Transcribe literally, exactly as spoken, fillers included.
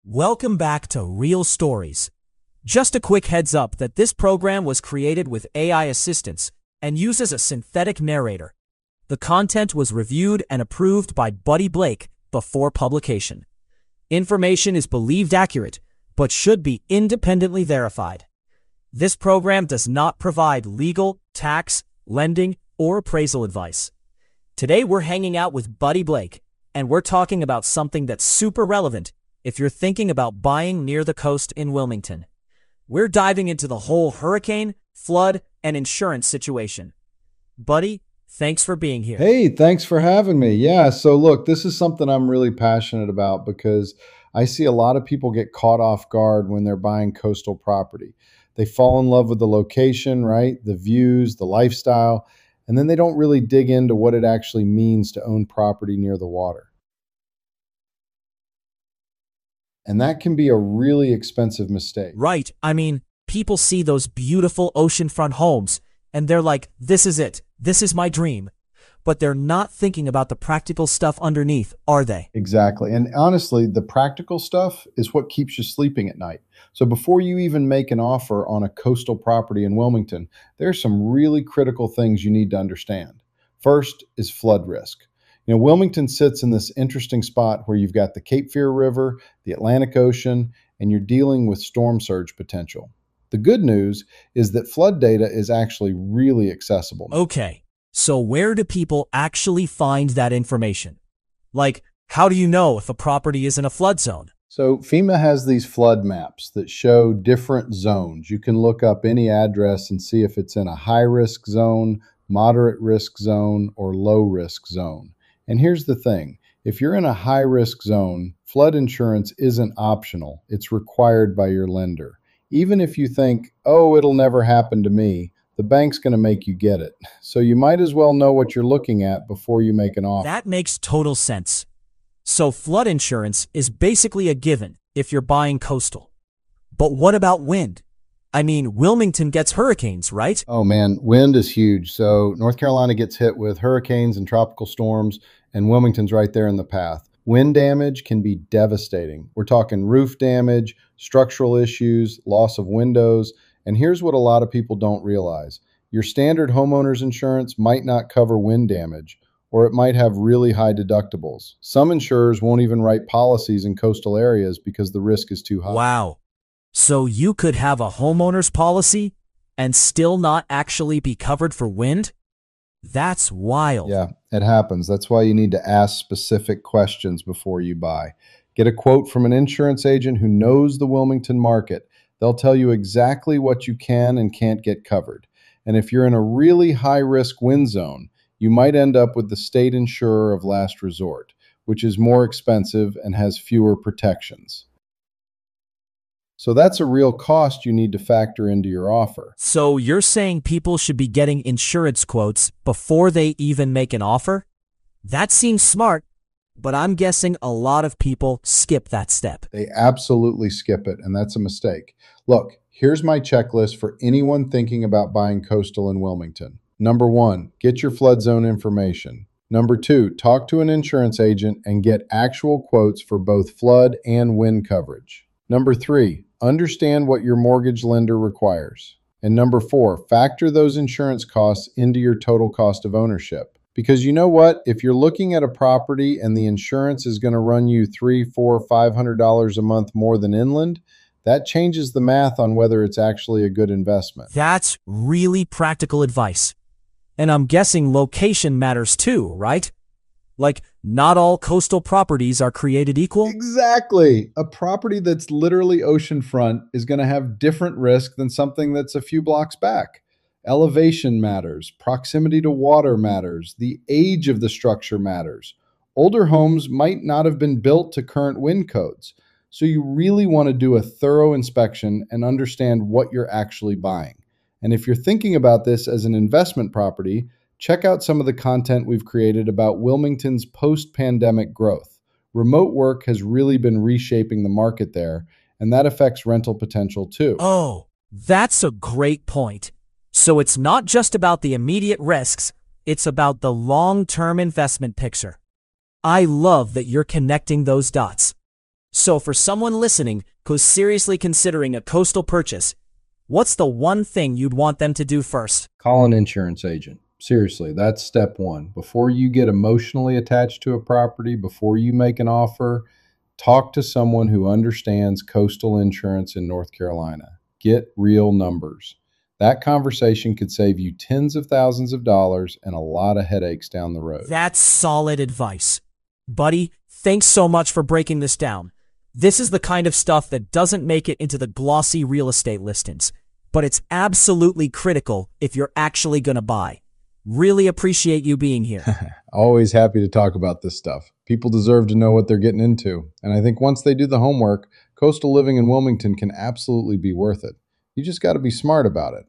Welcome back to Real Stories. Just a quick heads up that this program was created with A I assistance and uses a synthetic narrator. The content was reviewed and approved by Buddy Blake before publication. Information is believed accurate, but should be independently verified. This program does not provide legal, tax, lending, or appraisal advice. Today we're hanging out with Buddy Blake, and we're talking about something that's super relevant if you're thinking about buying near the coast in Wilmington. We're diving into the whole hurricane, flood, and insurance situation. Buddy, thanks for being here. Hey, thanks for having me. Yeah, so look, this is something I'm really passionate about because I see a lot of people get caught off guard when they're buying coastal property. They fall in love with the location, right? The views, the lifestyle, and then they don't really dig into what it actually means to own property near the water. And that can be a really expensive mistake. Right. I mean, people see those beautiful oceanfront homes and they're like, this is it. This is my dream. But they're not thinking about the practical stuff underneath, are they? Exactly. And honestly, the practical stuff is what keeps you sleeping at night. So before you even make an offer on a coastal property in Wilmington, there's some really critical things you need to understand. First is flood risk. You know, Wilmington sits in this interesting spot where you've got the Cape Fear River, the Atlantic Ocean, and you're dealing with storm surge potential. The good news is that flood data is actually really accessible. Okay, so where do people actually find that information? Like, how do you know if a property is in a flood zone? So FEMA has these flood maps that show different zones. You can look up any address and see if it's in a high-risk zone, moderate risk zone, or low-risk zone. And here's the thing, if you're in a high-risk zone, flood insurance isn't optional. It's required by your lender. Even if you think, oh, it'll never happen to me, the bank's going to make you get it. So you might as well know what you're looking at before you make an offer. That makes total sense. So flood insurance is basically a given if you're buying coastal. But what about wind? I mean, Wilmington gets hurricanes, right? Oh man, wind is huge. So North Carolina gets hit with hurricanes and tropical storms, and Wilmington's right there in the path. Wind damage can be devastating. We're talking roof damage, structural issues, loss of windows, and here's what a lot of people don't realize. Your standard homeowner's insurance might not cover wind damage, or it might have really high deductibles. Some insurers won't even write policies in coastal areas because the risk is too high. Wow. So you could have a homeowner's policy and still not actually be covered for wind? That's wild. Yeah, it happens. That's why you need to ask specific questions before you buy. Get a quote from an insurance agent who knows the Wilmington market. They'll tell you exactly what you can and can't get covered. And if you're in a really high-risk wind zone, you might end up with the state insurer of last resort, which is more expensive and has fewer protections. So that's a real cost you need to factor into your offer. So you're saying people should be getting insurance quotes before they even make an offer? That seems smart, but I'm guessing a lot of people skip that step. They absolutely skip it, and that's a mistake. Look, here's my checklist for anyone thinking about buying coastal in Wilmington. Number one, get your flood zone information. Number two, talk to an insurance agent and get actual quotes for both flood and wind coverage. Number three, understand what your mortgage lender requires. And number four, factor those insurance costs into your total cost of ownership. Because you know what? If you're looking at a property and the insurance is going to run you three, four, five hundred dollars a month more than inland, that changes the math on whether it's actually a good investment. That's really practical advice. And I'm guessing location matters too, right? Like, not all coastal properties are created equal? Exactly. A property that's literally oceanfront is going to have different risk than something that's a few blocks back. Elevation matters. Proximity to water matters. The age of the structure matters. Older homes might not have been built to current wind codes. So you really want to do a thorough inspection and understand what you're actually buying. And if you're thinking about this as an investment property, check out some of the content we've created about Wilmington's post-pandemic growth. Remote work has really been reshaping the market there, and that affects rental potential too. Oh, that's a great point. So it's not just about the immediate risks, it's about the long-term investment picture. I love that you're connecting those dots. So for someone listening who's seriously considering a coastal purchase, what's the one thing you'd want them to do first? Call an insurance agent. Seriously, that's step one. Before you get emotionally attached to a property, before you make an offer, talk to someone who understands coastal insurance in North Carolina. Get real numbers. That conversation could save you tens of thousands of dollars and a lot of headaches down the road. That's solid advice. Buddy, thanks so much for breaking this down. This is the kind of stuff that doesn't make it into the glossy real estate listings, but it's absolutely critical if you're actually going to buy. Really appreciate you being here. Always happy to talk about this stuff. People deserve to know what they're getting into. And I think once they do the homework, coastal living in Wilmington can absolutely be worth it. You just got to be smart about it.